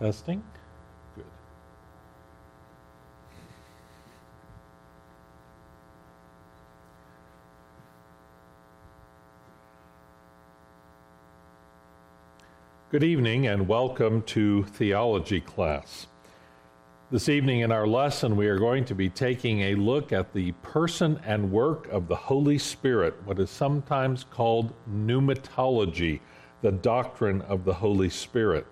Testing. Good. Good evening and welcome to theology class. This evening in our lesson we are going to be taking a look at the person and work of the Holy Spirit, what is sometimes called pneumatology, the doctrine of the Holy Spirit.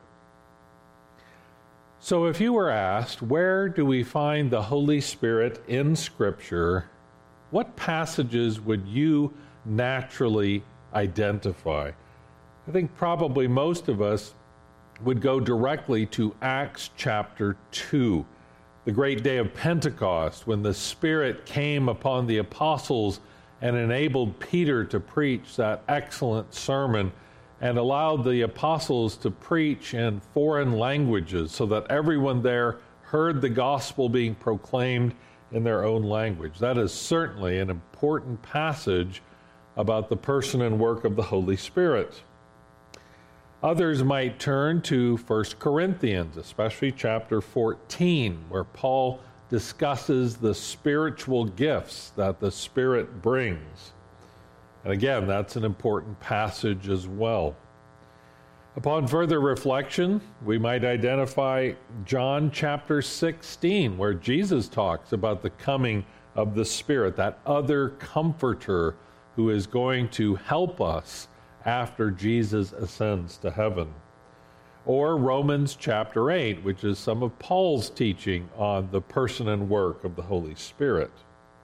So if you were asked, where do we find the Holy Spirit in Scripture, what passages would you naturally identify? I think probably most of us would go directly to Acts chapter 2, the great day of Pentecost, when the Spirit came upon the apostles and enabled Peter to preach that excellent sermon and allowed the apostles to preach in foreign languages so that everyone there heard the gospel being proclaimed in their own language. That is certainly an important passage about the person and work of the Holy Spirit. Others might turn to 1 Corinthians, especially chapter 14, where Paul discusses the spiritual gifts that the Spirit brings. And again, that's an important passage as well. Upon further reflection, we might identify John chapter 16, where Jesus talks about the coming of the Spirit, that other comforter who is going to help us after Jesus ascends to heaven. Or Romans chapter 8, which is some of Paul's teaching on the person and work of the Holy Spirit.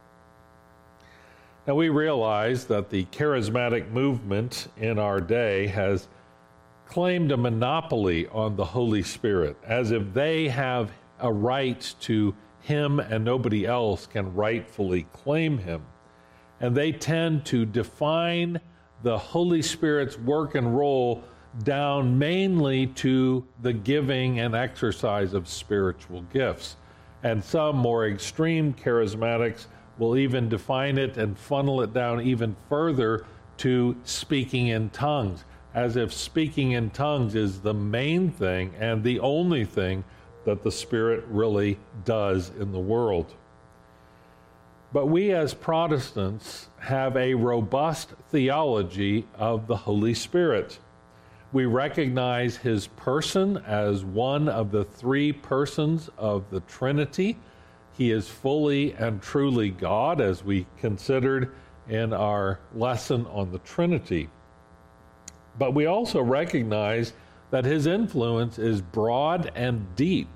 Now we realize that the charismatic movement in our day has claimed a monopoly on the Holy Spirit, as if they have a right to Him and nobody else can rightfully claim Him. And they tend to define the Holy Spirit's work and role down mainly to the giving and exercise of spiritual gifts. And some more extreme charismatics will even define it and funnel it down even further to speaking in tongues, as if speaking in tongues is the main thing and the only thing that the Spirit really does in the world. But we as Protestants have a robust theology of the Holy Spirit. We recognize His person as one of the three persons of the Trinity. He is fully and truly God, as we considered in our lesson on the Trinity. But we also recognize that His influence is broad and deep.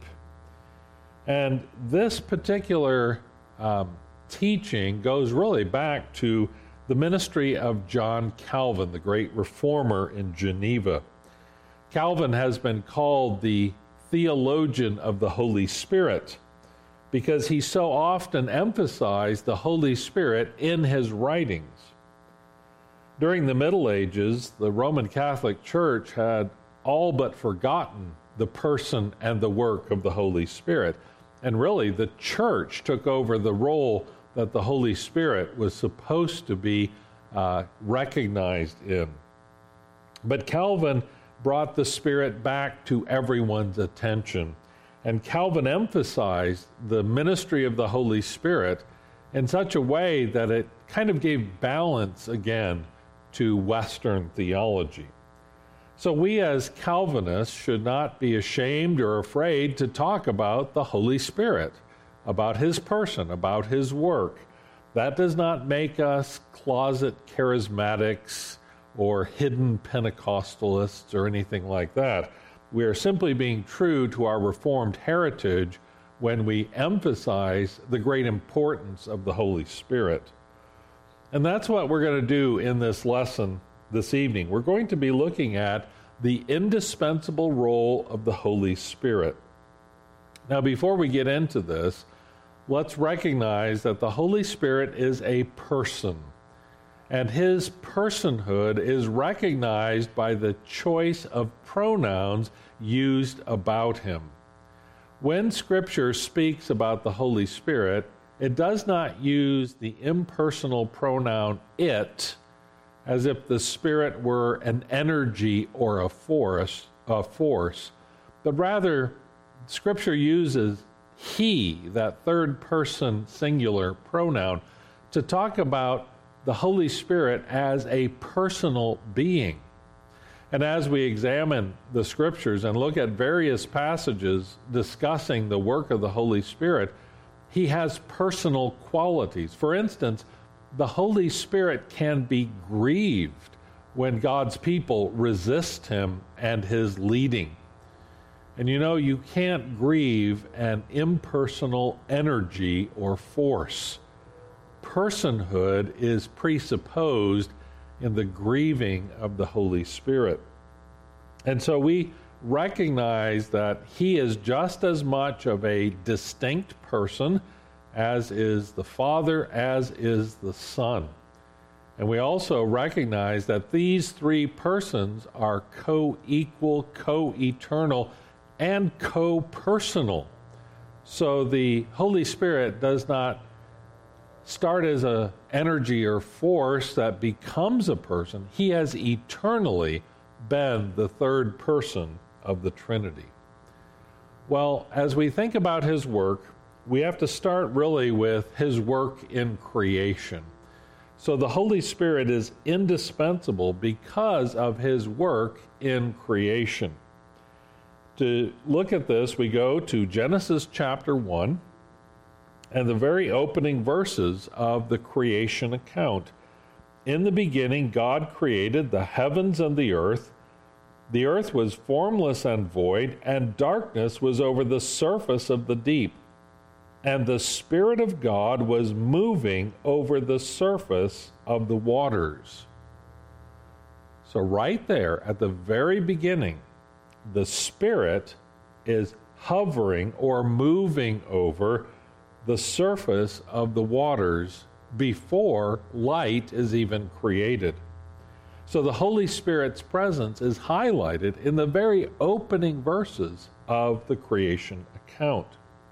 And this particular teaching goes really back to the ministry of John Calvin, the great reformer in Geneva. Calvin has been called the theologian of the Holy Spirit because he so often emphasized the Holy Spirit in his writings. During the Middle Ages, the Roman Catholic Church had all but forgotten the person and the work of the Holy Spirit. And really, the church took over the role that the Holy Spirit was supposed to be recognized in. But Calvin brought the Spirit back to everyone's attention. And Calvin emphasized the ministry of the Holy Spirit in such a way that it kind of gave balance again to Western theology. So we as Calvinists should not be ashamed or afraid to talk about the Holy Spirit, about His person, about His work. That does not make us closet charismatics or hidden Pentecostalists or anything like that. We are simply being true to our Reformed heritage when we emphasize the great importance of the Holy Spirit. And that's what we're going to do in this lesson this evening. We're going to be looking at the indispensable role of the Holy Spirit. Now, before we get into this, let's recognize that the Holy Spirit is a person, and His personhood is recognized by the choice of pronouns used about Him. When Scripture speaks about the Holy Spirit, it does not use the impersonal pronoun it, as if the Spirit were an energy or a force, but rather Scripture uses he, that third person singular pronoun, to talk about the Holy Spirit as a personal being. And as we examine the Scriptures and look at various passages discussing the work of the Holy Spirit, he has personal qualities. For instance, the Holy Spirit can be grieved when God's people resist him and his leading. And you know, you can't grieve an impersonal energy or force. Personhood is presupposed in the grieving of the Holy Spirit. And so we recognize that he is just as much of a distinct person as is the Father, as is the Son. And we also recognize that these three persons are co-equal, co-eternal, and co-personal. So the Holy Spirit does not start as an energy or force that becomes a person. He has eternally been the third person of the Trinity. Well, as we think about his work, we have to start really with his work in creation. So the Holy Spirit is indispensable because of his work in creation. To look at this, we go to Genesis chapter 1 and the very opening verses of the creation account. In the beginning, God created the heavens and the earth. The earth was formless and void, and darkness was over the surface of the deep. And the Spirit of God was moving over the surface of the waters. So right there at the very beginning, the Spirit is hovering or moving over the surface of the waters before light is even created. So the Holy Spirit's presence is highlighted in the very opening verses of the creation account.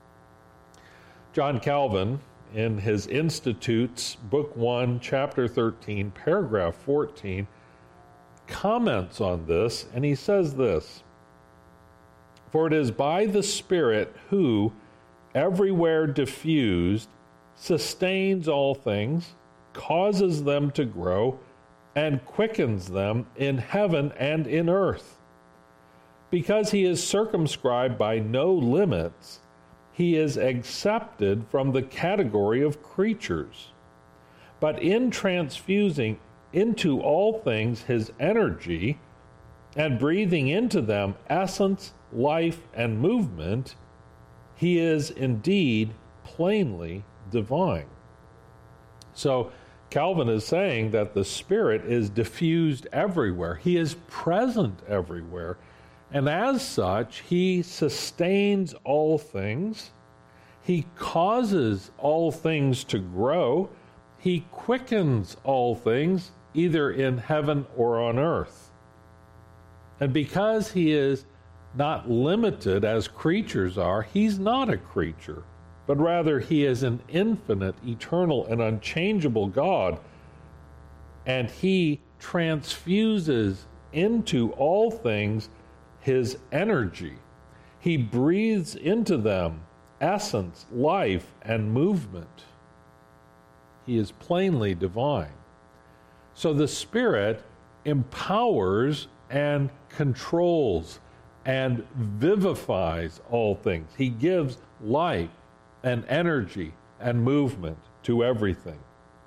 John Calvin, in his Institutes, Book 1, Chapter 13, Paragraph 14, comments on this, and he says this: "For it is by the Spirit who, everywhere diffused, sustains all things, causes them to grow, and quickens them in heaven and in earth. Because he is circumscribed by no limits, he is accepted from the category of creatures. But in transfusing into all things his energy, and breathing into them essence, life, and movement, he is indeed plainly divine." So Calvin is saying that the Spirit is diffused everywhere. He is present everywhere. And as such, he sustains all things. He causes all things to grow. He quickens all things, either in heaven or on earth. And because he is not limited as creatures are, he's not a creature, but rather he is an infinite, eternal, and unchangeable God. And he transfuses into all things his energy. He breathes into them essence, life, and movement. He is plainly divine. So the Spirit empowers and controls and vivifies all things. He gives life and energy and movement to everything.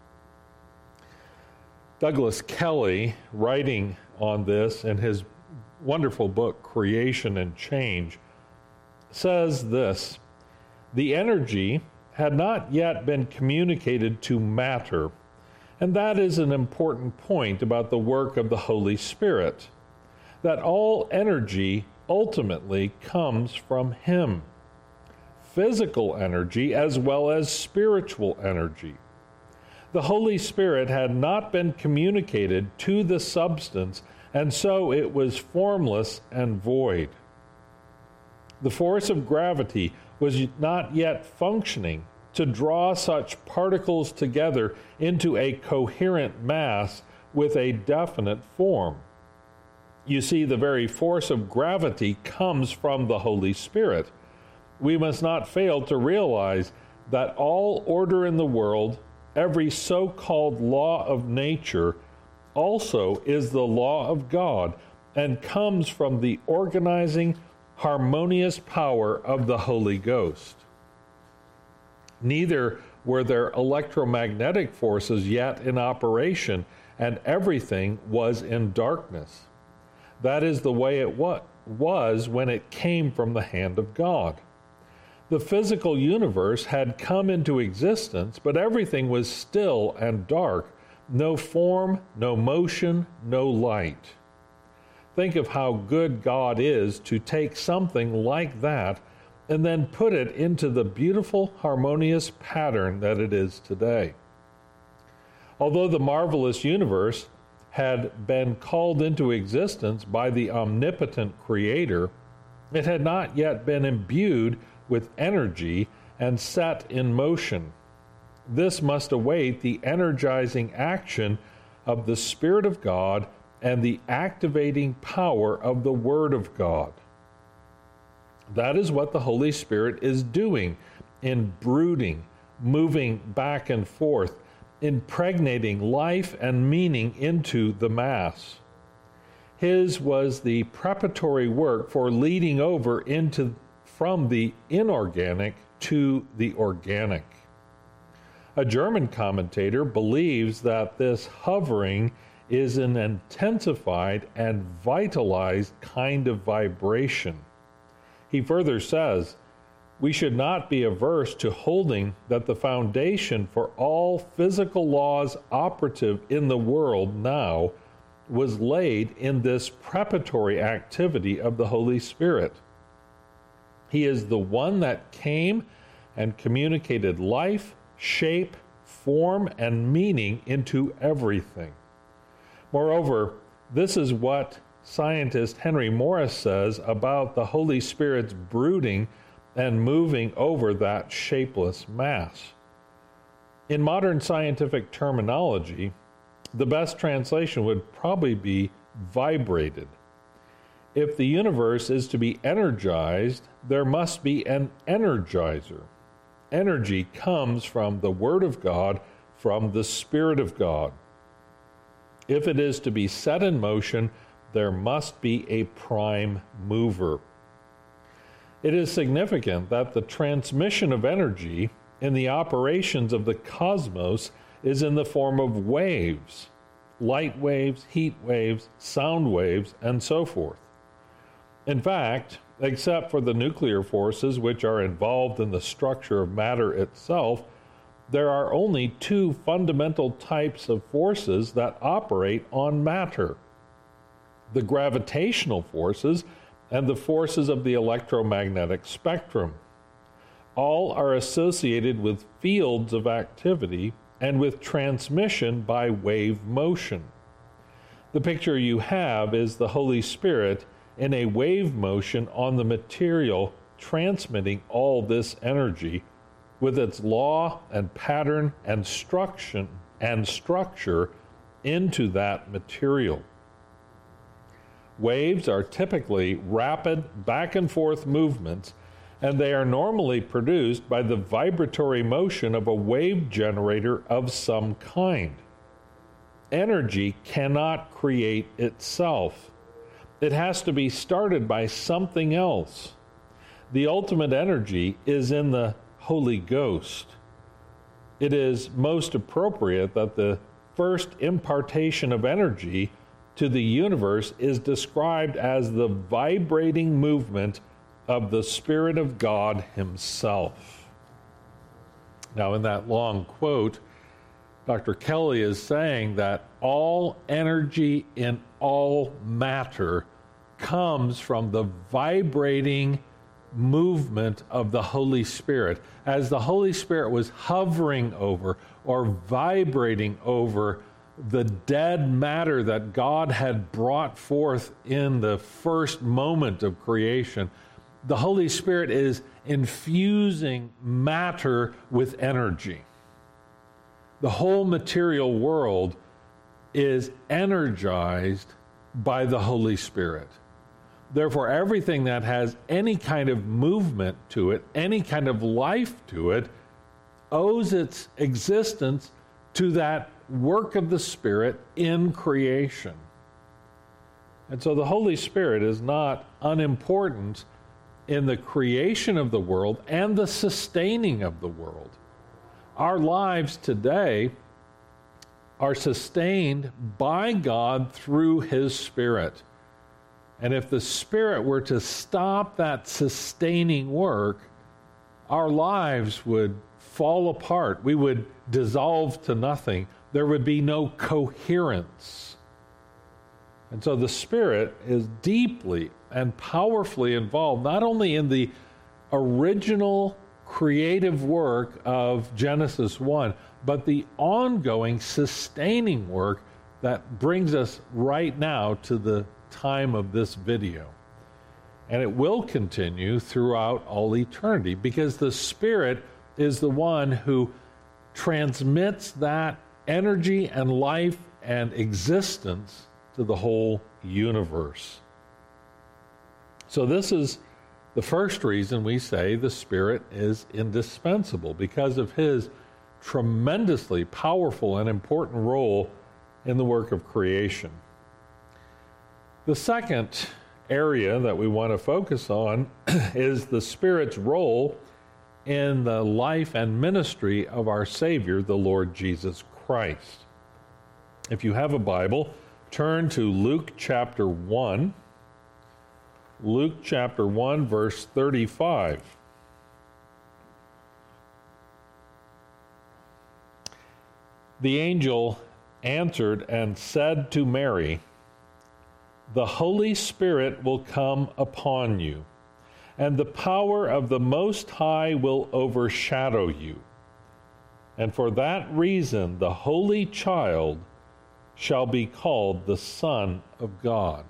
Douglas Kelly, writing on this in his wonderful book, Creation and Change, says this: "The energy had not yet been communicated to matter, and that is an important point about the work of the Holy Spirit, that all energy ultimately comes from him, physical energy as well as spiritual energy. The Holy Spirit had not been communicated to the substance, and so it was formless and void. The force of gravity was not yet functioning to draw such particles together into a coherent mass with a definite form. You see, the very force of gravity comes from the Holy Spirit. We must not fail to realize that all order in the world, every so-called law of nature, also is the law of God and comes from the organizing, harmonious power of the Holy Ghost. Neither were there electromagnetic forces yet in operation, and everything was in darkness. That is the way it was when it came from the hand of God. The physical universe had come into existence, but everything was still and dark. No form, no motion, no light. Think of how good God is to take something like that and then put it into the beautiful, harmonious pattern that it is today. Although the marvelous universe had been called into existence by the omnipotent Creator, it had not yet been imbued with energy and set in motion. This must await the energizing action of the Spirit of God and the activating power of the Word of God. That is what the Holy Spirit is doing in brooding, moving back and forth, impregnating life and meaning into the mass. His was the preparatory work for leading over from the inorganic to the organic. A German commentator believes that this hovering is an intensified and vitalized kind of vibration. He further says, we should not be averse to holding that the foundation for all physical laws operative in the world now was laid in this preparatory activity of the Holy Spirit. He is the one that came and communicated life, shape, form, and meaning into everything. Moreover, this is what scientist Henry Morris says about the Holy Spirit's brooding and moving over that shapeless mass. In modern scientific terminology, the best translation would probably be vibrated. If the universe is to be energized, there must be an energizer. Energy comes from the Word of God, from the Spirit of God. If it is to be set in motion, there must be a prime mover. It is significant that the transmission of energy in the operations of the cosmos is in the form of waves, light waves, heat waves, sound waves, and so forth. In fact, except for the nuclear forces which are involved in the structure of matter itself, there are only two fundamental types of forces that operate on matter: the gravitational forces and the forces of the electromagnetic spectrum. All are associated with fields of activity and with transmission by wave motion. The picture you have is the Holy Spirit in a wave motion on the material, transmitting all this energy with its law and pattern and structure into that material. Waves are typically rapid back and forth movements, and they are normally produced by the vibratory motion of a wave generator of some kind. Energy cannot create itself. It has to be started by something else. The ultimate energy is in the Holy Ghost. It is most appropriate that the first impartation of energy to the universe is described as the vibrating movement of the Spirit of God Himself. Now, in that long quote, Dr. Kelly is saying that all energy in all matter comes from the vibrating movement of the Holy Spirit. As the Holy Spirit was hovering over or vibrating over the dead matter that God had brought forth in the first moment of creation, the Holy Spirit is infusing matter with energy. The whole material world is energized by the Holy Spirit. Therefore, everything that has any kind of movement to it, any kind of life to it, owes its existence to that work of the Spirit in creation. And so the Holy Spirit is not unimportant in the creation of the world and the sustaining of the world. Our lives today are sustained by God through His Spirit. And if the Spirit were to stop that sustaining work, our lives would fall apart. We would dissolve to nothing. There would be no coherence. And so the Spirit is deeply and powerfully involved, not only in the original creative work of Genesis 1, but the ongoing sustaining work that brings us right now to the time of this video. And it will continue throughout all eternity, because the Spirit is the one who transmits that energy and life and existence to the whole universe. So this is the first reason we say the Spirit is indispensable, because of His tremendously powerful and important role in the work of creation. The second area that we want to focus on is the Spirit's role in the life and ministry of our Savior, the Lord Jesus Christ. If you have a Bible, turn to Luke chapter 1. Luke chapter 1, verse 35. The angel answered and said to Mary, "The Holy Spirit will come upon you, and the power of the Most High will overshadow you. And for that reason the Holy Child shall be called the Son of God."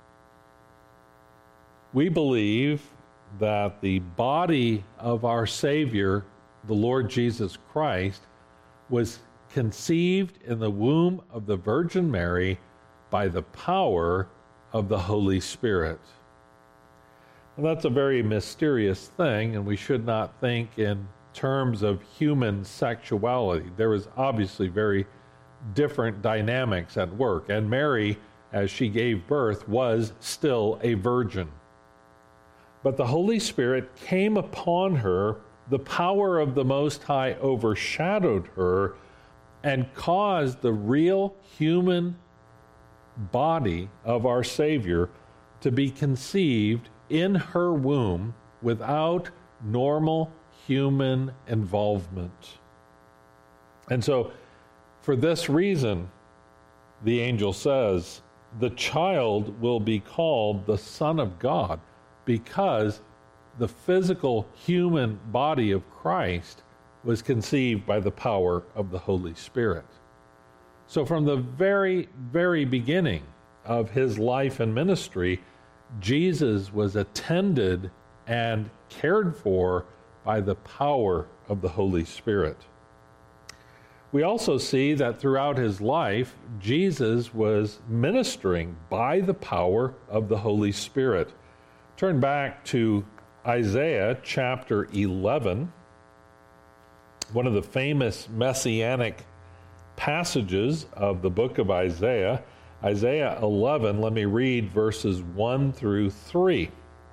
We believe that the body of our Savior, the Lord Jesus Christ, was conceived in the womb of the Virgin Mary by the power of the Holy Spirit. And that's a very mysterious thing, and we should not think in terms of human sexuality. There is obviously very different dynamics at work, and Mary, as she gave birth, was still a virgin. But the Holy Spirit came upon her, the power of the Most High overshadowed her, and caused the real human body of our Savior to be conceived in her womb without normal human involvement. And so, for this reason, the angel says, the child will be called the Son of God, because the physical human body of Christ was conceived by the power of the Holy Spirit. So from the very, very beginning of His life and ministry, Jesus was attended and cared for by the power of the Holy Spirit. We also see that throughout His life, Jesus was ministering by the power of the Holy Spirit. Turn back to Isaiah chapter 11, one of the famous messianic passages of the book of Isaiah. Isaiah 11, let me read verses 1 through 3.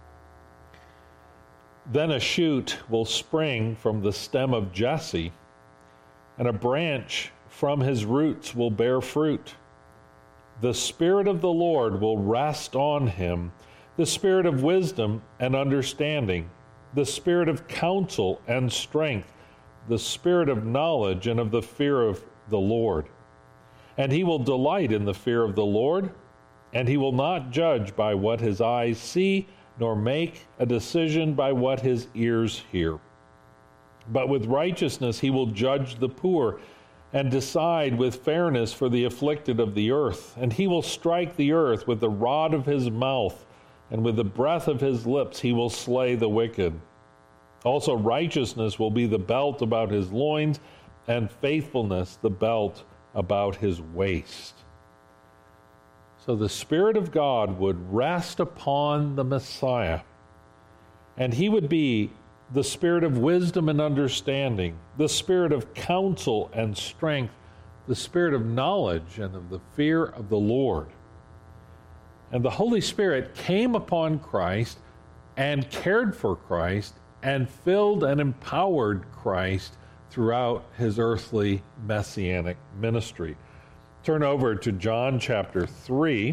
"Then a shoot will spring from the stem of Jesse, and a branch from his roots will bear fruit. The Spirit of the Lord will rest on him, the Spirit of wisdom and understanding, the Spirit of counsel and strength, the Spirit of knowledge and of the fear of the Lord. And he will delight in the fear of the Lord, and he will not judge by what his eyes see, nor make a decision by what his ears hear. But with righteousness he will judge the poor, and decide with fairness for the afflicted of the earth. And he will strike the earth with the rod of his mouth, and with the breath of his lips he will slay the wicked. Also righteousness will be the belt about his loins, and faithfulness the belt about his waist." So the Spirit of God would rest upon the Messiah, and he would be the Spirit of wisdom and understanding, the Spirit of counsel and strength, the Spirit of knowledge and of the fear of the Lord. And the Holy Spirit came upon Christ and cared for Christ and filled and empowered Christ throughout his earthly messianic ministry. Turn over to John chapter 3.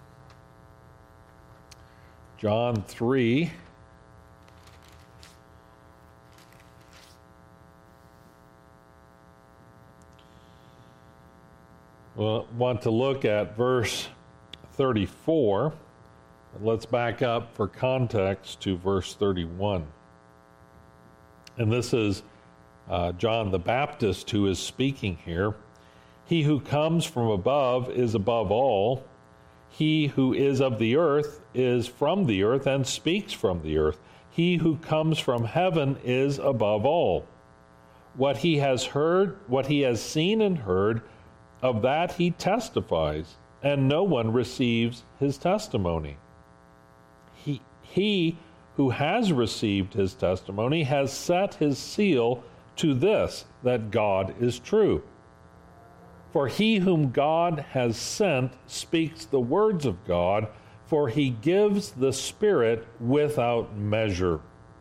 John 3. We'll want to look at verse 34. Let's back up for context to verse 31. And this is John the Baptist who is speaking here. He who comes from above is above all. He who is of the earth is from the earth and speaks from the earth. He who comes from heaven is above all. What he has heard, what he has seen and heard, of that he testifies, and no one receives his testimony. He who has received his testimony has set his seal to this, that God is true. For he whom God has sent speaks the words of God, for he gives the Spirit without measure.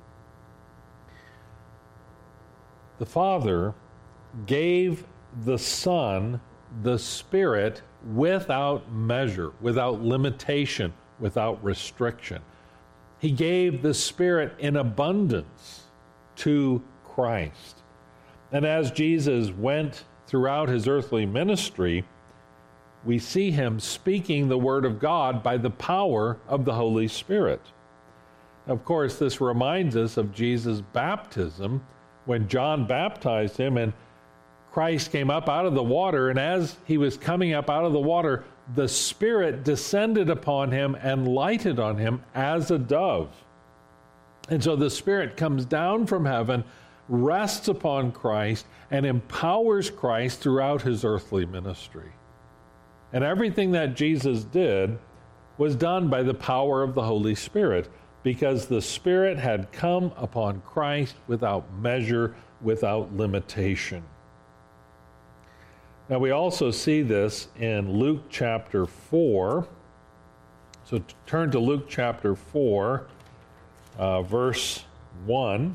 The Father gave the Son the Spirit without measure, without limitation, without restriction. He gave the Spirit in abundance to Christ. And as Jesus went throughout his earthly ministry, we see him speaking the Word of God by the power of the Holy Spirit. Of course, this reminds us of Jesus' baptism when John baptized him and Christ came up out of the water, and as he was coming up out of the water, the Spirit descended upon him and lighted on him as a dove. And so the Spirit comes down from heaven, rests upon Christ, and empowers Christ throughout his earthly ministry. And everything that Jesus did was done by the power of the Holy Spirit, because the Spirit had come upon Christ without measure, without limitation. Now we also see this in Luke chapter 4. So turn to Luke chapter 4, verse 1.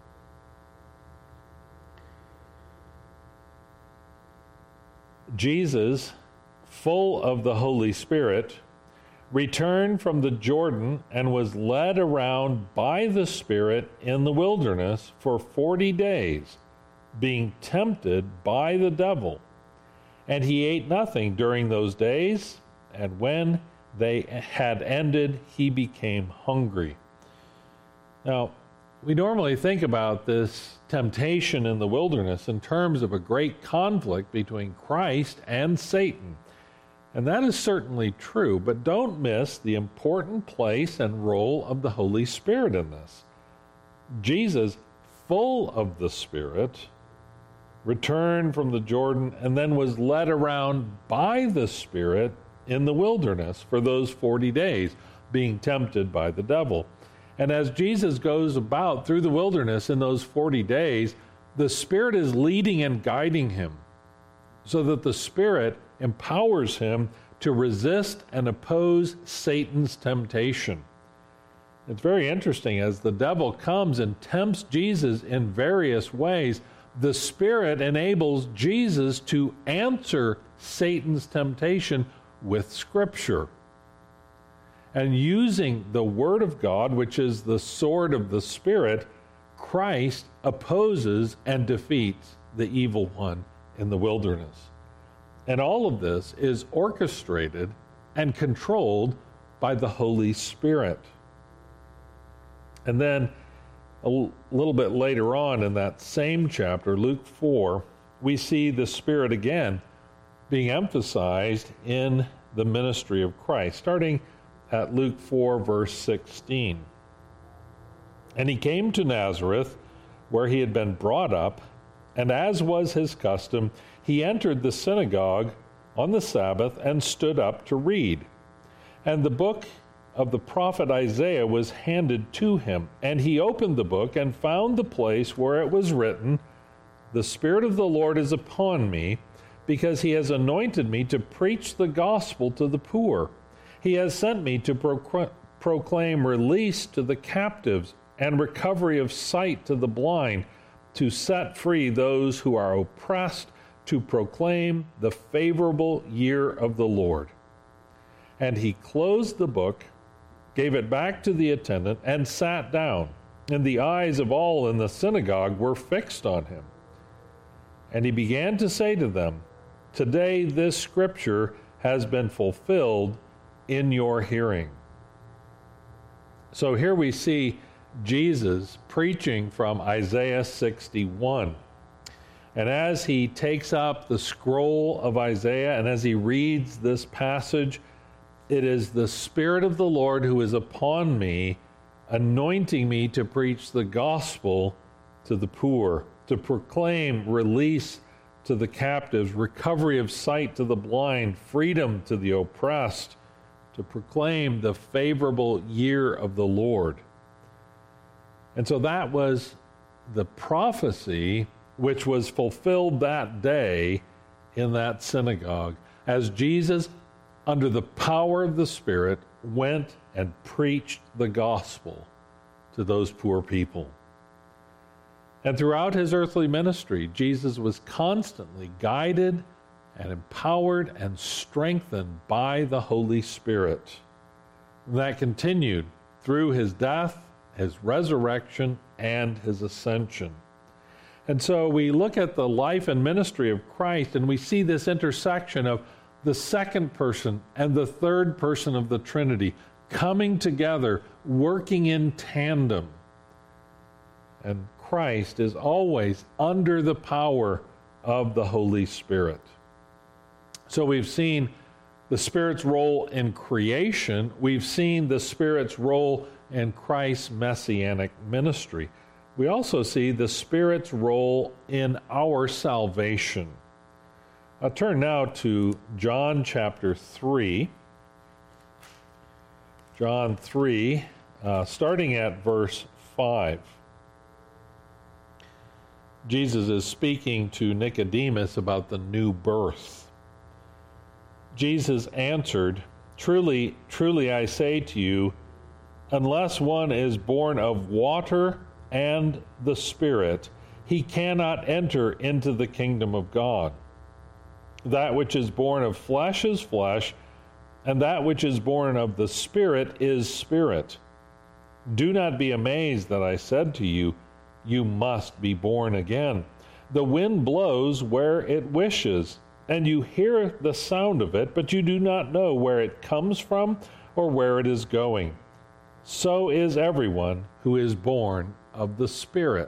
Jesus, full of the Holy Spirit, returned from the Jordan and was led around by the Spirit in the wilderness for 40 days, being tempted by the devil. And he ate nothing during those days, and when they had ended, he became hungry. Now, we normally think about this temptation in the wilderness in terms of a great conflict between Christ and Satan. And that is certainly true, but don't miss the important place and role of the Holy Spirit in this. Jesus, full of the Spirit, returned from the Jordan and then was led around by the Spirit in the wilderness for those 40 days, being tempted by the devil. And as Jesus goes about through the wilderness in those 40 days, the Spirit is leading and guiding him so that the Spirit empowers him to resist and oppose Satan's temptation. It's very interesting. As the devil comes and tempts Jesus in various ways, the Spirit enables Jesus to answer Satan's temptation with Scripture. And using the Word of God, which is the sword of the Spirit, Christ opposes and defeats the evil one in the wilderness. And all of this is orchestrated and controlled by the Holy Spirit. And then a little bit later on in that same chapter, Luke 4, we see the Spirit again being emphasized in the ministry of Christ, starting at Luke 4, verse 16. And he came to Nazareth, where he had been brought up, and as was his custom, he entered the synagogue on the Sabbath and stood up to read. And the book of the prophet Isaiah was handed to him. And he opened the book and found the place where it was written, "The Spirit of the Lord is upon me, because he has anointed me to preach the gospel to the poor. He has sent me to proclaim release to the captives and recovery of sight to the blind, to set free those who are oppressed, to proclaim the favorable year of the Lord." And he closed the book, gave it back to the attendant, and sat down. And the eyes of all in the synagogue were fixed on him. And he began to say to them, "Today this scripture has been fulfilled in your hearing." So here we see Jesus preaching from Isaiah 61. And as he takes up the scroll of Isaiah and as he reads this passage, it is the Spirit of the Lord who is upon me, anointing me to preach the gospel to the poor, to proclaim release to the captives, recovery of sight to the blind, freedom to the oppressed, to proclaim the favorable year of the Lord. And so that was the prophecy which was fulfilled that day in that synagogue, as Jesus, under the power of the Spirit, went and preached the gospel to those poor people. And throughout his earthly ministry, Jesus was constantly guided and empowered and strengthened by the Holy Spirit. And that continued through his death, his resurrection, and his ascension. And so we look at the life and ministry of Christ, and we see this intersection of the second person and the third person of the Trinity coming together, working in tandem. And Christ is always under the power of the Holy Spirit. So we've seen the Spirit's role in creation. We've seen the Spirit's role in Christ's messianic ministry. We also see the Spirit's role in our salvation. I'll turn now to John chapter 3. John 3, starting at verse 5. Jesus is speaking to Nicodemus about the new birth. Jesus answered, "Truly, truly I say to you, unless one is born of water and the Spirit, he cannot enter into the kingdom of God. That which is born of flesh is flesh, and that which is born of the Spirit is spirit. Do not be amazed that I said to you, you must be born again. The wind blows where it wishes, and you hear the sound of it, but you do not know where it comes from or where it is going. So is everyone who is born of the Spirit."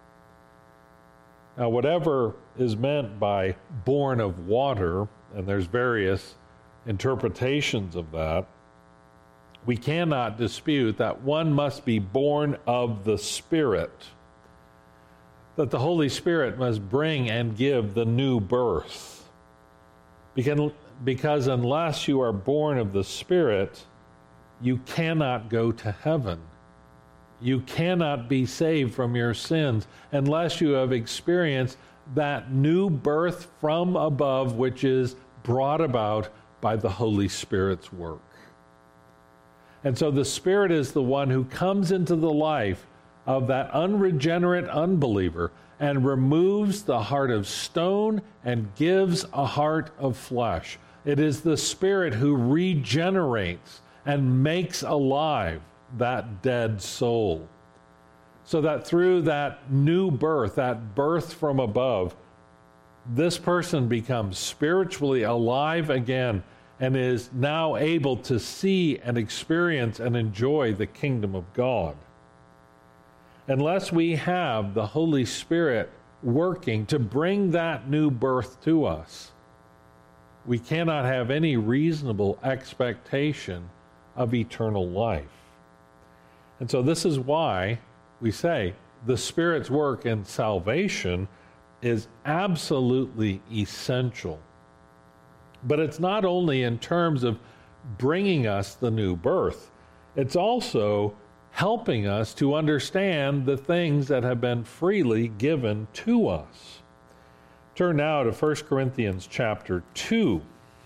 Now, whatever is meant by born of water, and there's various interpretations of that, we cannot dispute that one must be born of the Spirit, that the Holy Spirit must bring and give the new birth. Because unless you are born of the Spirit, you cannot go to heaven. You cannot be saved from your sins unless you have experienced that new birth from above, which is brought about by the Holy Spirit's work. And so the Spirit is the one who comes into the life of that unregenerate unbeliever and removes the heart of stone and gives a heart of flesh. It is the Spirit who regenerates and makes alive that dead soul, so that through that new birth, that birth from above, this person becomes spiritually alive again and is now able to see and experience and enjoy the kingdom of God. Unless we have the Holy Spirit working to bring that new birth to us, we cannot have any reasonable expectation of eternal life. And so this is why we say the Spirit's work in salvation is absolutely essential. But it's not only in terms of bringing us the new birth. It's also helping us to understand the things that have been freely given to us. Turn now to 1 Corinthians chapter 2.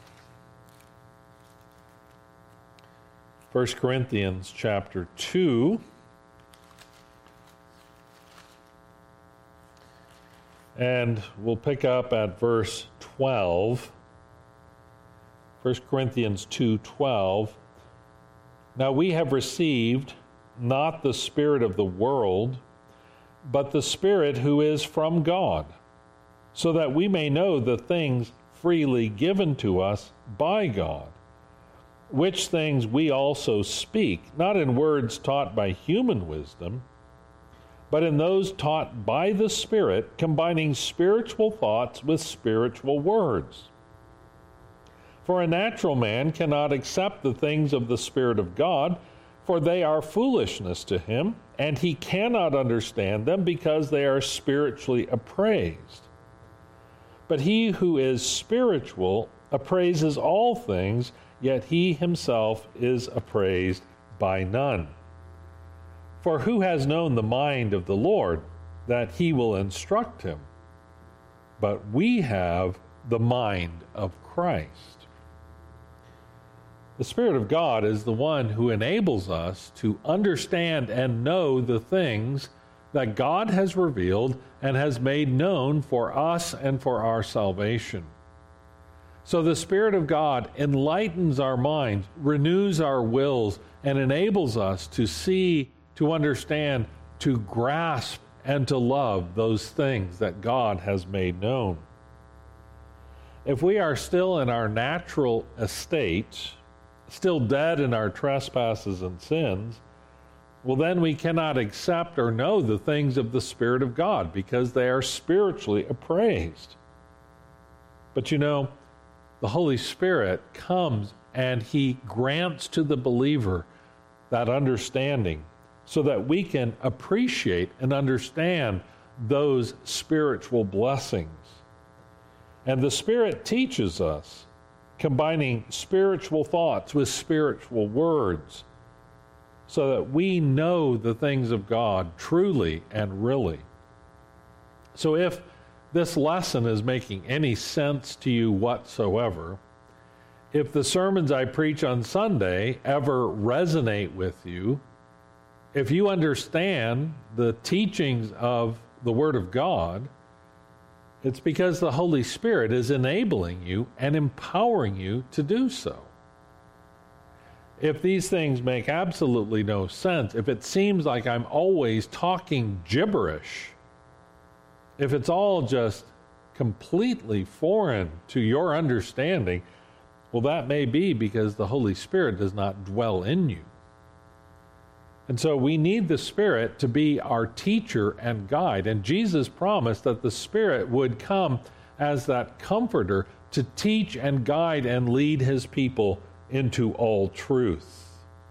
1 Corinthians chapter 2. And we'll pick up at verse 12. 1 Corinthians 2:12. Now we have received not the spirit of the world, but the Spirit who is from God, so that we may know the things freely given to us by God, which things we also speak, not in words taught by human wisdom, but in those taught by the Spirit, combining spiritual thoughts with spiritual words. For a natural man cannot accept the things of the Spirit of God, for they are foolishness to him, and he cannot understand them because they are spiritually appraised. But he who is spiritual appraises all things, yet he himself is appraised by none. For who has known the mind of the Lord, that he will instruct him? But we have the mind of Christ. The Spirit of God is the one who enables us to understand and know the things that God has revealed and has made known for us and for our salvation. So the Spirit of God enlightens our minds, renews our wills, and enables us to see, to understand, to grasp, and to love those things that God has made known. If we are still in our natural estate, still dead in our trespasses and sins, well, then we cannot accept or know the things of the Spirit of God because they are spiritually appraised. But you know, the Holy Spirit comes and He grants to the believer that understanding so that we can appreciate and understand those spiritual blessings. And the Spirit teaches us, combining spiritual thoughts with spiritual words, so that we know the things of God truly and really. So if this lesson is making any sense to you whatsoever, if the sermons I preach on Sunday ever resonate with you, if you understand the teachings of the Word of God, it's because the Holy Spirit is enabling you and empowering you to do so. If these things make absolutely no sense, if it seems like I'm always talking gibberish, if it's all just completely foreign to your understanding, well, that may be because the Holy Spirit does not dwell in you. And so we need the Spirit to be our teacher and guide. And Jesus promised that the Spirit would come as that comforter to teach and guide and lead His people into all truth.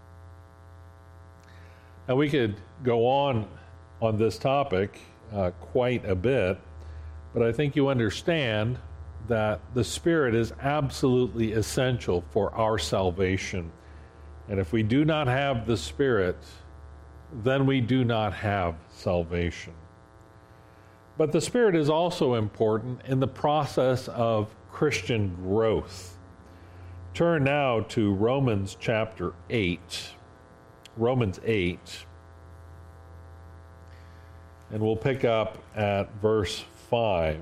Now we could go on this topic quite a bit, but I think you understand that the Spirit is absolutely essential for our salvation. And if we do not have the Spirit, then we do not have salvation. But the Spirit is also important in the process of Christian growth. Turn now to Romans chapter 8. Romans 8. And we'll pick up at verse 5.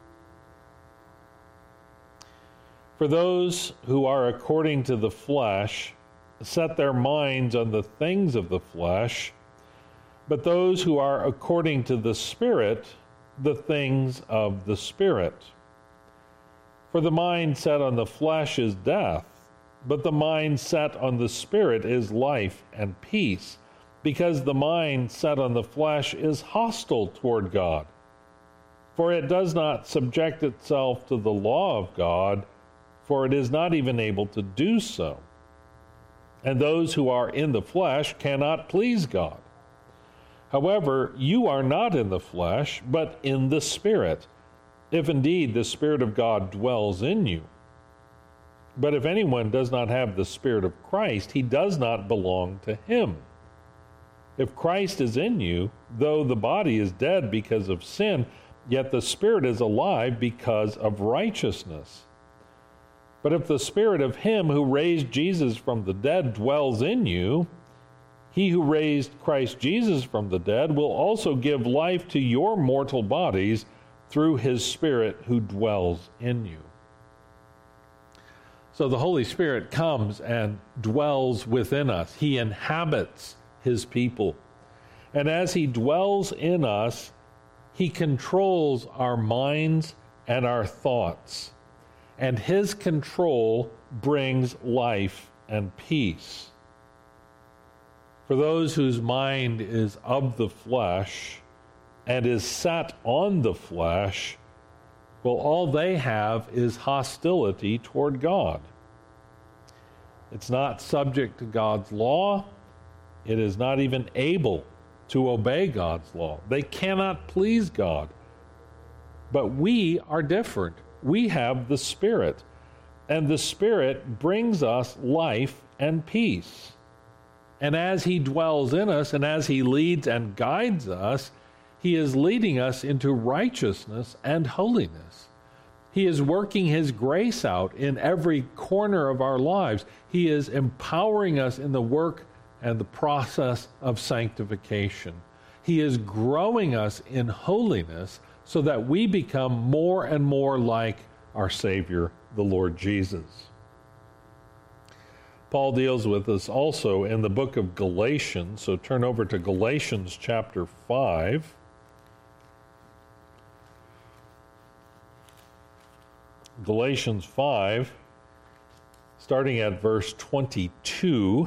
For those who are according to the flesh set their minds on the things of the flesh, but those who are according to the Spirit, the things of the Spirit. For the mind set on the flesh is death, but the mind set on the Spirit is life and peace, because the mind set on the flesh is hostile toward God. For it does not subject itself to the law of God, for it is not even able to do so. And those who are in the flesh cannot please God. However, you are not in the flesh, but in the Spirit, if indeed the Spirit of God dwells in you. But if anyone does not have the Spirit of Christ, he does not belong to him. If Christ is in you, though the body is dead because of sin, yet the Spirit is alive because of righteousness. But if the Spirit of him who raised Jesus from the dead dwells in you, he who raised Christ Jesus from the dead will also give life to your mortal bodies through his Spirit who dwells in you. So the Holy Spirit comes and dwells within us. He inhabits his people. And as he dwells in us, he controls our minds and our thoughts. And his control brings life and peace. For those whose mind is of the flesh and is set on the flesh, well, all they have is hostility toward God. It's not subject to God's law. It is not even able to obey God's law. They cannot please God. But we are different. We have the Spirit, and the Spirit brings us life and peace. And as he dwells in us, and as he leads and guides us, he is leading us into righteousness and holiness. He is working his grace out in every corner of our lives. He is empowering us in the work and the process of sanctification. He is growing us in holiness so that we become more and more like our Savior, the Lord Jesus. Paul deals with this also in the book of Galatians, so turn over to Galatians chapter 5. Galatians 5, starting at verse 22,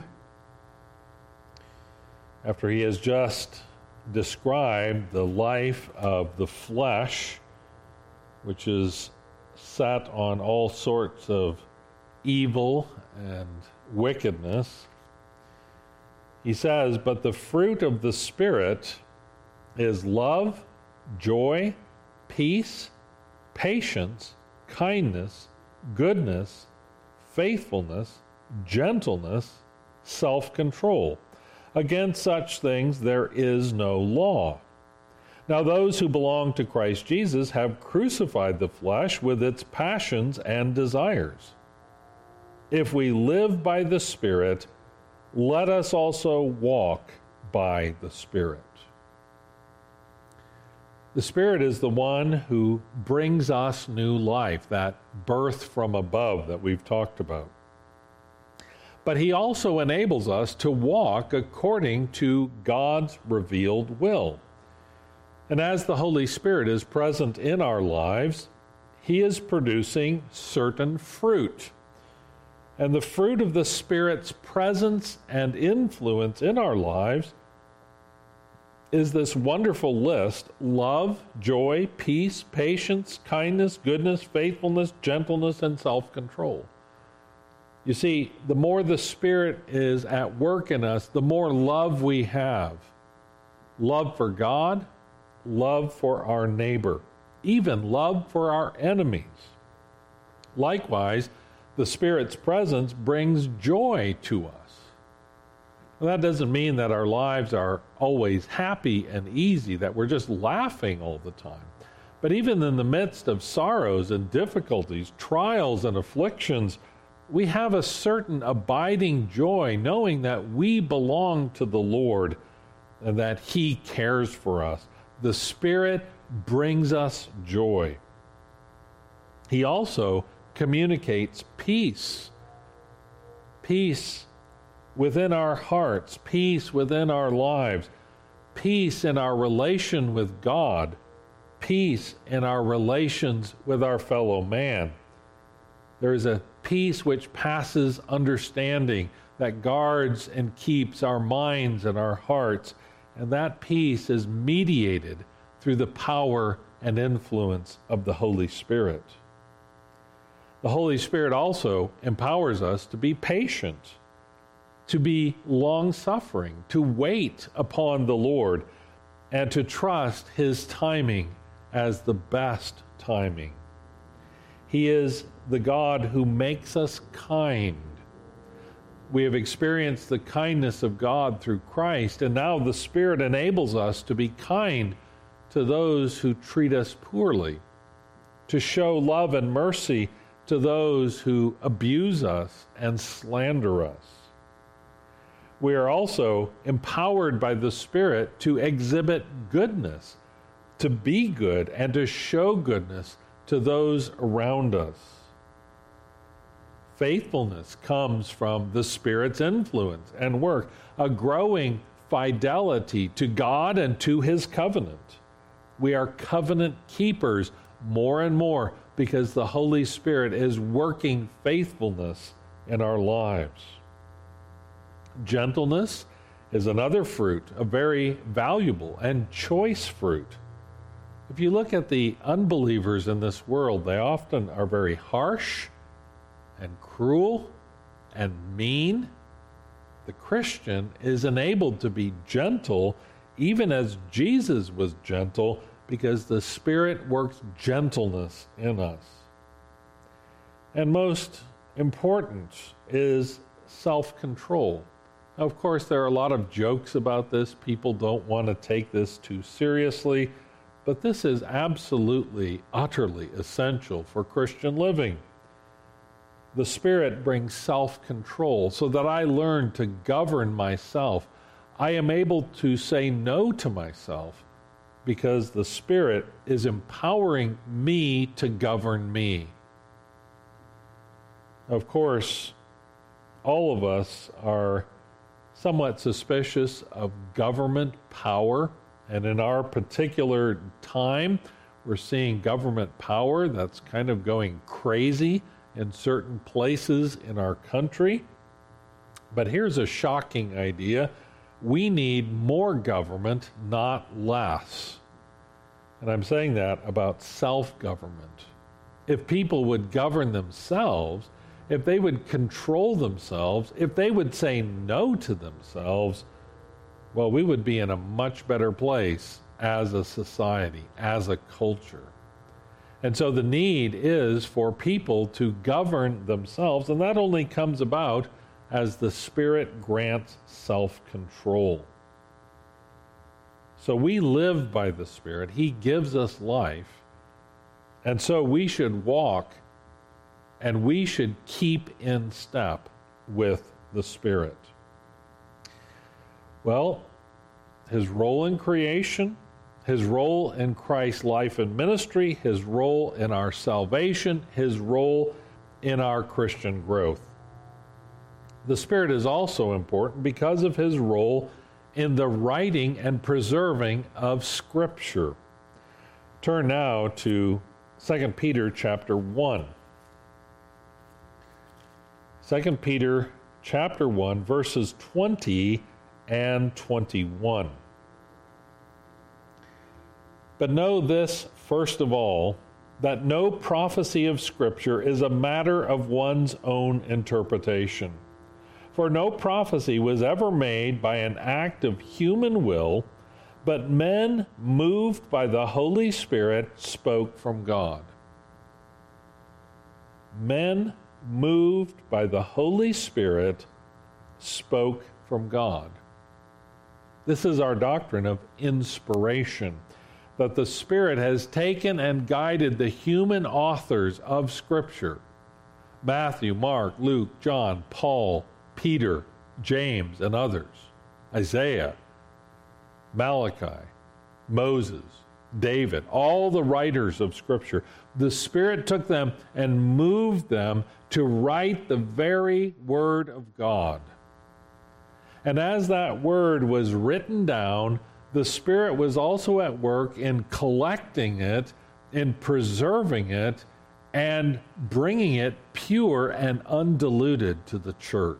after he has just described the life of the flesh, which is set on all sorts of evil and wickedness. He says, "But the fruit of the Spirit is love, joy, peace, patience, kindness, goodness, faithfulness, gentleness, self-control. Against such things there is no law. Now those who belong to Christ Jesus have crucified the flesh with its passions and desires. If we live by the Spirit, let us also walk by the Spirit." The Spirit is the one who brings us new life, that birth from above that we've talked about. But he also enables us to walk according to God's revealed will. And as the Holy Spirit is present in our lives, he is producing certain fruit. And the fruit of the Spirit's presence and influence in our lives is this wonderful list: love, joy, peace, patience, kindness, goodness, faithfulness, gentleness, and self-control. You see, the more the Spirit is at work in us, the more love we have. Love for God, love for our neighbor, even love for our enemies. Likewise, the Spirit's presence brings joy to us. Well, that doesn't mean that our lives are always happy and easy, that we're just laughing all the time. But even in the midst of sorrows and difficulties, trials and afflictions, we have a certain abiding joy knowing that we belong to the Lord and that he cares for us. The Spirit brings us joy. He also communicates peace. Peace within our hearts, peace within our lives, peace in our relation with God, peace in our relations with our fellow man. There is a peace which passes understanding, that guards and keeps our minds and our hearts, and that peace is mediated through the power and influence of the Holy Spirit. The Holy Spirit also empowers us to be patient, to be long-suffering, to wait upon the Lord, and to trust his timing as the best timing. He is the God who makes us kind. We have experienced the kindness of God through Christ, and now the Spirit enables us to be kind to those who treat us poorly, to show love and mercy to those who abuse us and slander us. We are also empowered by the Spirit to exhibit goodness, to be good, and to show goodness to those around us. Faithfulness comes from the Spirit's influence and work, a growing fidelity to God and to His covenant. We are covenant keepers more and more because the Holy Spirit is working faithfulness in our lives. Gentleness is another fruit, a very valuable and choice fruit. If you look at the unbelievers in this world, they often are very harsh and cruel and mean. The Christian is enabled to be gentle even as Jesus was gentle, because the Spirit works gentleness in us. And most important is self-control. Now, of course, there are a lot of jokes about this. People don't want to take this too seriously, but this is absolutely, utterly essential for Christian living. The Spirit brings self-control so that I learn to govern myself. I am able to say no to myself because the Spirit is empowering me to govern me. Of course, all of us are somewhat suspicious of government power, and in our particular time, we're seeing government power that's kind of going crazy in certain places in our country. But here's a shocking idea. We need more government, not less. And I'm saying that about self-government. If people would govern themselves, if they would control themselves, if they would say no to themselves, well, we would be in a much better place as a society, as a culture. And so the need is for people to govern themselves, and that only comes about as the Spirit grants self-control. So we live by the Spirit. He gives us life. And so we should walk and we should keep in step with the Spirit. Well, His role in creation, His role in Christ's life and ministry, His role in our salvation, His role in our Christian growth. The Spirit is also important because of His role in the writing and preserving of Scripture. Turn now to 2 Peter chapter 1. 2 Peter chapter 1, verses 20 and 21. But know this, first of all, that no prophecy of Scripture is a matter of one's own interpretation. For no prophecy was ever made by an act of human will, but men moved by the Holy Spirit spoke from God. Men moved by the Holy Spirit spoke from God. This is our doctrine of inspiration, that the Spirit has taken and guided the human authors of Scripture, Matthew, Mark, Luke, John, Paul, Peter, James, and others, Isaiah, Malachi, Moses, David, all the writers of Scripture. The Spirit took them and moved them to write the very Word of God. And as that Word was written down, the Spirit was also at work in collecting it, in preserving it, and bringing it pure and undiluted to the church.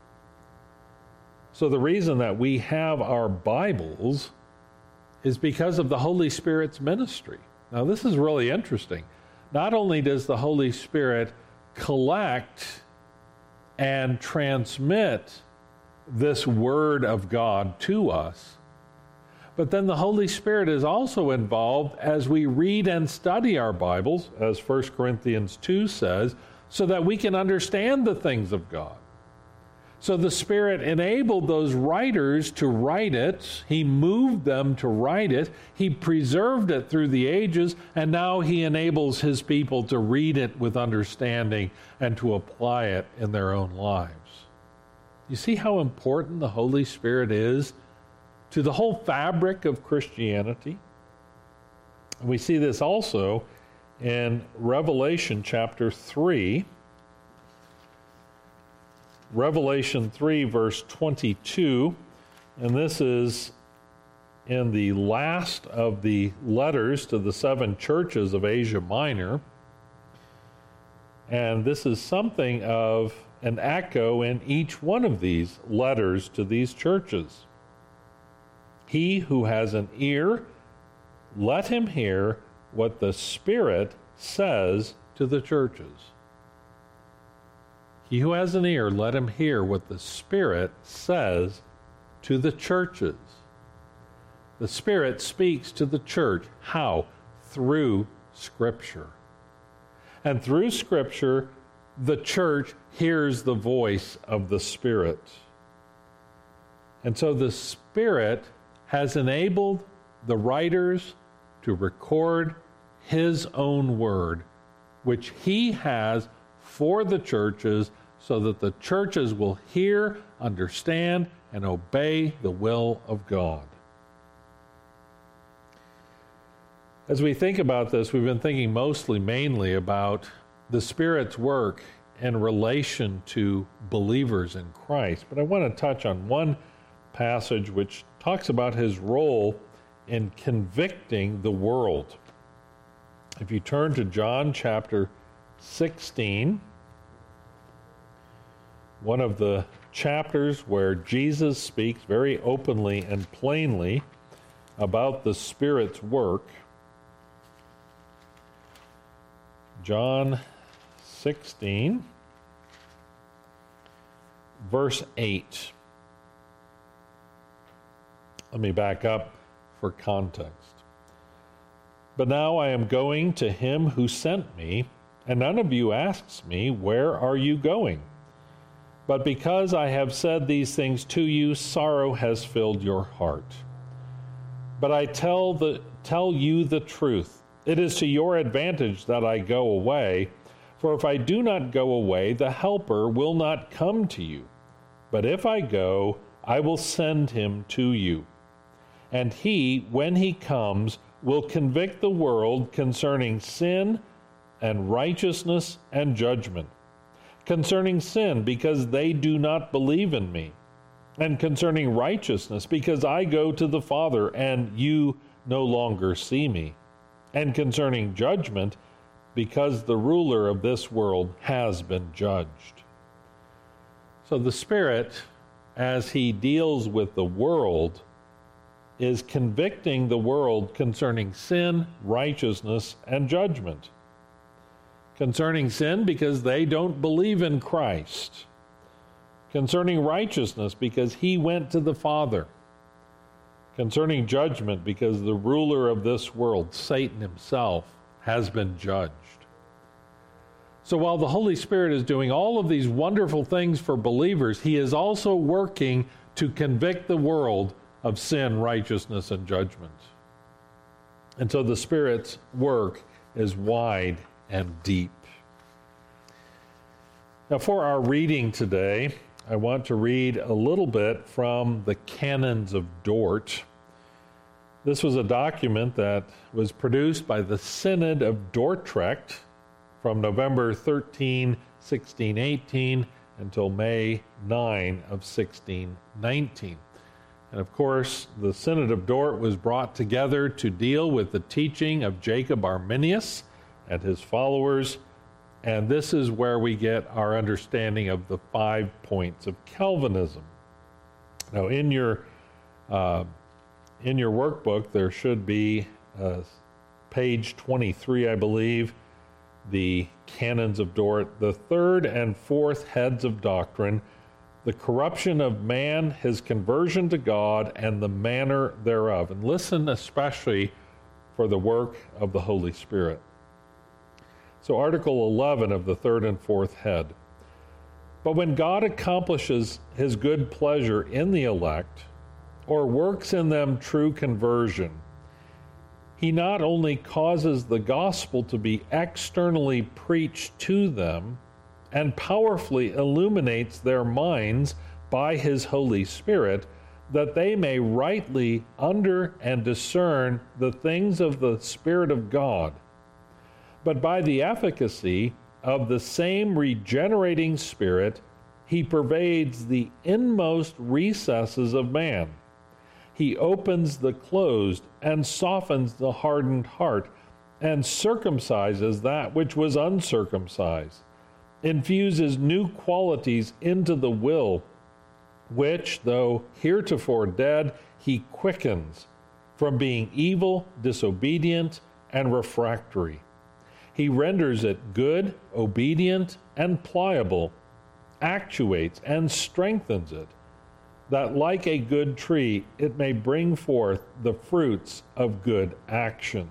So the reason that we have our Bibles is because of the Holy Spirit's ministry. Now, this is really interesting. Not only does the Holy Spirit collect and transmit this Word of God to us, But then the Holy Spirit is also involved as we read and study our Bibles, as 1 Corinthians 2 says, so that we can understand the things of God. So the Spirit enabled those writers to write it. He moved them to write it. He preserved it through the ages, and now He enables His people to read it with understanding and to apply it in their own lives. You see how important the Holy Spirit is to the whole fabric of Christianity? We see this also in Revelation chapter 3. Revelation 3, verse 22, and this is in the last of the letters to the 7 churches of Asia Minor, and this is something of an echo in each one of these letters to these churches. He who has an ear, let him hear what the Spirit says to the churches. He who has an ear, let him hear what the Spirit says to the churches. The Spirit speaks to the church. How? Through Scripture. And through Scripture, the church hears the voice of the Spirit. And so the Spirit has enabled the writers to record His own word, which He has for the churches, so that the churches will hear, understand, and obey the will of God. As we think about this, we've been thinking mainly about the Spirit's work in relation to believers in Christ. But I want to touch on one passage which talks about His role in convicting the world. If you turn to John chapter 16, one of the chapters where Jesus speaks very openly and plainly about the Spirit's work. John 16, verse 8. Let me back up for context. But now I am going to Him who sent me, and none of you asks me, where are you going? But because I have said these things to you, sorrow has filled your heart. But I tell you the truth. It is to your advantage that I go away, for if I do not go away, the Helper will not come to you. But if I go, I will send Him to you. And He, when He comes, will convict the world concerning sin and righteousness and judgment. Concerning sin, because they do not believe in me. And concerning righteousness, because I go to the Father, and you no longer see me. And concerning judgment, because the ruler of this world has been judged. So the Spirit, as He deals with the world, is convicting the world concerning sin, righteousness, and judgment. Concerning sin, because they don't believe in Christ. Concerning righteousness, because He went to the Father. Concerning judgment, because the ruler of this world, Satan himself, has been judged. So while the Holy Spirit is doing all of these wonderful things for believers, He is also working to convict the world of sin, righteousness, and judgment. And so the Spirit's work is wide and deep. Now, for our reading today, I want to read a little bit from the Canons of Dort. This was a document that was produced by the Synod of Dordrecht from November 13, 1618 until May 9 of 1619. And of course, the Synod of Dort was brought together to deal with the teaching of Jacob Arminius and his followers, and this is where we get our understanding of the 5 points of Calvinism. Now, in your workbook, there should be page 23, I believe, the Canons of Dort, the third and fourth heads of doctrine. the corruption of man, his conversion to God, and the manner thereof. And listen especially for the work of the Holy Spirit. So Article 11 of the third and fourth head. But when God accomplishes his good pleasure in the elect, or works in them true conversion, he not only causes the gospel to be externally preached to them, and powerfully illuminates their minds by his Holy Spirit, that they may rightly under and discern the things of the Spirit of God, but by the efficacy of the same regenerating Spirit, he pervades the inmost recesses of man. He opens the closed and softens the hardened heart, and circumcises that which was uncircumcised, infuses new qualities into the will, which, though heretofore dead, he quickens from being evil, disobedient, and refractory. He renders it good, obedient, and pliable, actuates and strengthens it, that like a good tree it may bring forth the fruits of good actions.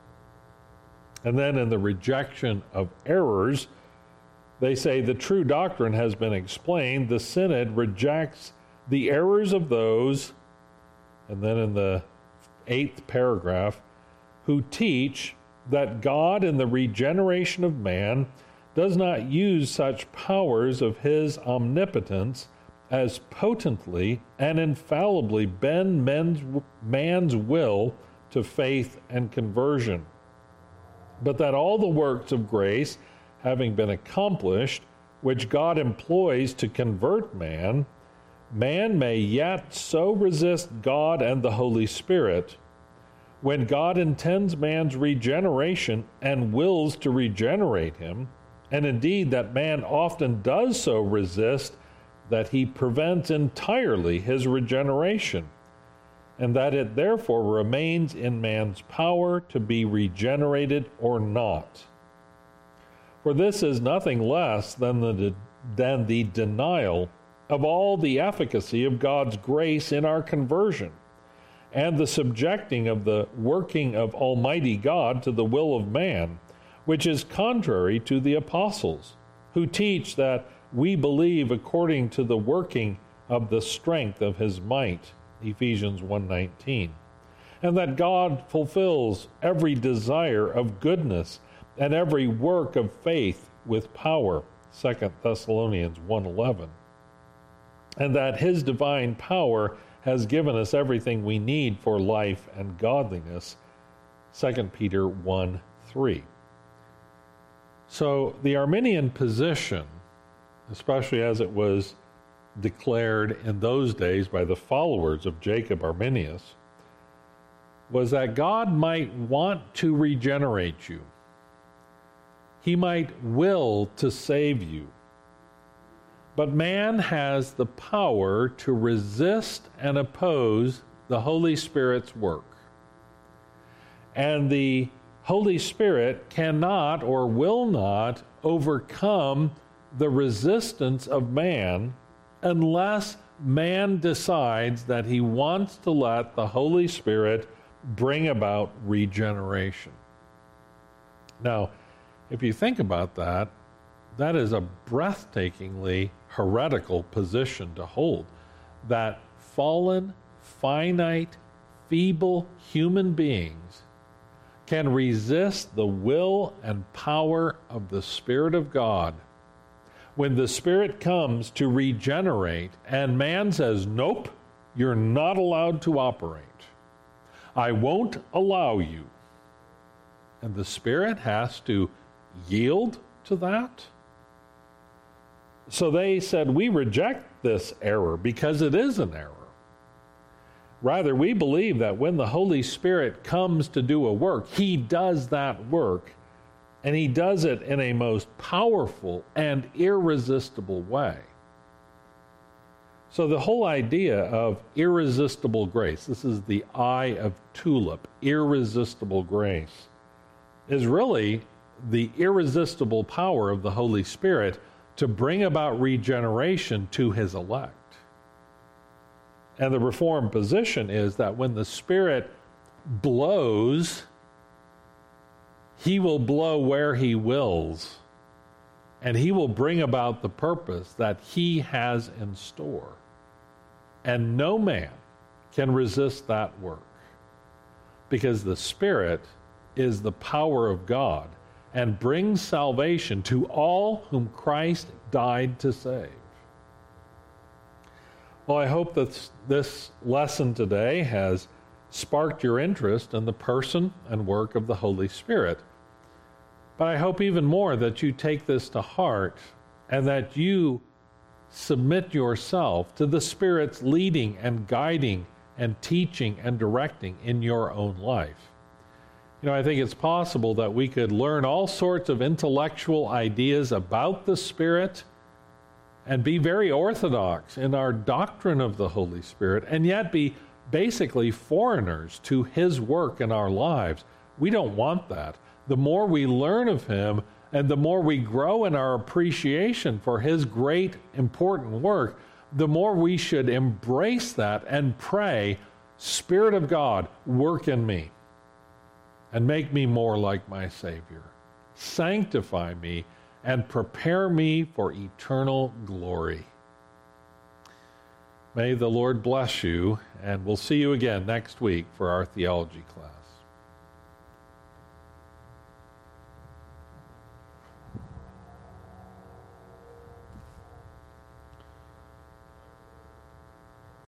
And then in the rejection of errors, they say the true doctrine has been explained. The Synod rejects the errors of those, and then in the 8th paragraph, who teach that God in the regeneration of man does not use such powers of his omnipotence as potently and infallibly bend man's will to faith and conversion, but that all the works of grace having been accomplished, which God employs to convert man, man may yet so resist God and the Holy Spirit, when God intends man's regeneration and wills to regenerate him, and indeed that man often does so resist, that he prevents entirely his regeneration, and that it therefore remains in man's power to be regenerated or not. For this is nothing less than the denial of all the efficacy of God's grace in our conversion, and the subjecting of the working of Almighty God to the will of man, which is contrary to the apostles, who teach that we believe according to the working of the strength of his might, Ephesians 1:19, and that God fulfills every desire of goodness and every work of faith with power, 2 Thessalonians 1:11, and that his divine power has given us everything we need for life and godliness, 2 Peter 1:3. So the Arminian position, especially as it was declared in those days by the followers of Jacob Arminius, was that God might want to regenerate you. He might will to save you. But man has the power to resist and oppose the Holy Spirit's work. And the Holy Spirit cannot or will not overcome the resistance of man unless man decides that he wants to let the Holy Spirit bring about regeneration. Now, if you think about that, that is a breathtakingly heretical position to hold, that fallen, finite, feeble human beings can resist the will and power of the Spirit of God. When the Spirit comes to regenerate and man says, nope, you're not allowed to operate. I won't allow you. And the Spirit has to yield to that. So they said, we reject this error because it is an error. Rather, we believe that when the Holy Spirit comes to do a work, he does that work, and he does it in a most powerful and irresistible way. So the whole idea of irresistible grace, this is the eye of tulip, irresistible grace, is really the irresistible power of the Holy Spirit to bring about regeneration to his elect. And the Reformed position is that when the Spirit blows, he will blow where he wills, and he will bring about the purpose that he has in store. And no man can resist that work, because the Spirit is the power of God and brings salvation to all whom Christ died to save. Well, I hope that this lesson today has sparked your interest in the person and work of the Holy Spirit. But I hope even more that you take this to heart and that you submit yourself to the Spirit's leading and guiding and teaching and directing in your own life. You know, I think it's possible that we could learn all sorts of intellectual ideas about the Spirit and be very orthodox in our doctrine of the Holy Spirit, and yet be basically foreigners to his work in our lives. We don't want that. The more we learn of him, and the more we grow in our appreciation for his great, important work, the more we should embrace that and pray, Spirit of God, work in me and make me more like my Savior. Sanctify me and prepare me for eternal glory. May the Lord bless you, and we'll see you again next week for our theology class.